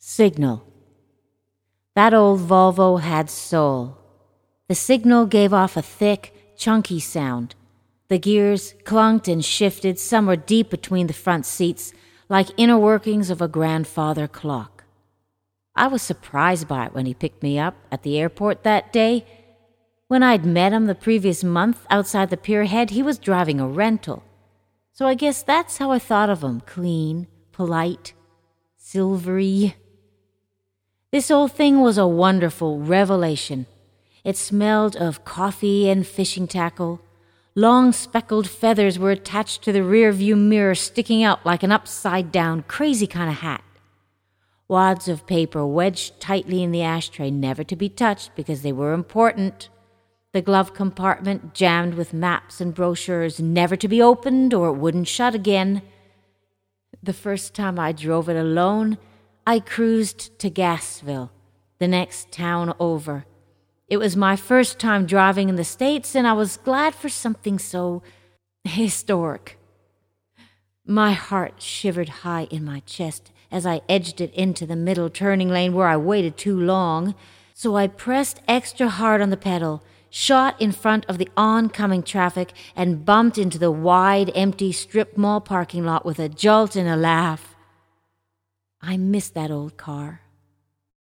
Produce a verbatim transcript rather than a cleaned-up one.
Signal. That old Volvo had soul. The signal gave off a thick, chunky sound. The gears clunked and shifted somewhere deep between the front seats, like inner workings of a grandfather clock. I was surprised by it when he picked me up at the airport that day. When I'd met him the previous month outside the pier head, he was driving a rental. So I guess that's how I thought of him, clean, polite, silvery. This old thing was a wonderful revelation. It smelled of coffee and fishing tackle. Long speckled feathers were attached to the rear view mirror, sticking out like an upside-down, crazy kind of hat. Wads of paper wedged tightly in the ashtray, never to be touched because they were important. The glove compartment jammed with maps and brochures, never to be opened or it wouldn't shut again. The first time I drove it alone, I cruised to Gassville, the next town over. It was my first time driving in the States, and I was glad for something so historic. My heart shivered high in my chest as I edged it into the middle turning lane where I waited too long, so I pressed extra hard on the pedal, shot in front of the oncoming traffic, and bumped into the wide, empty strip mall parking lot with a jolt and a laugh. I missed that old car.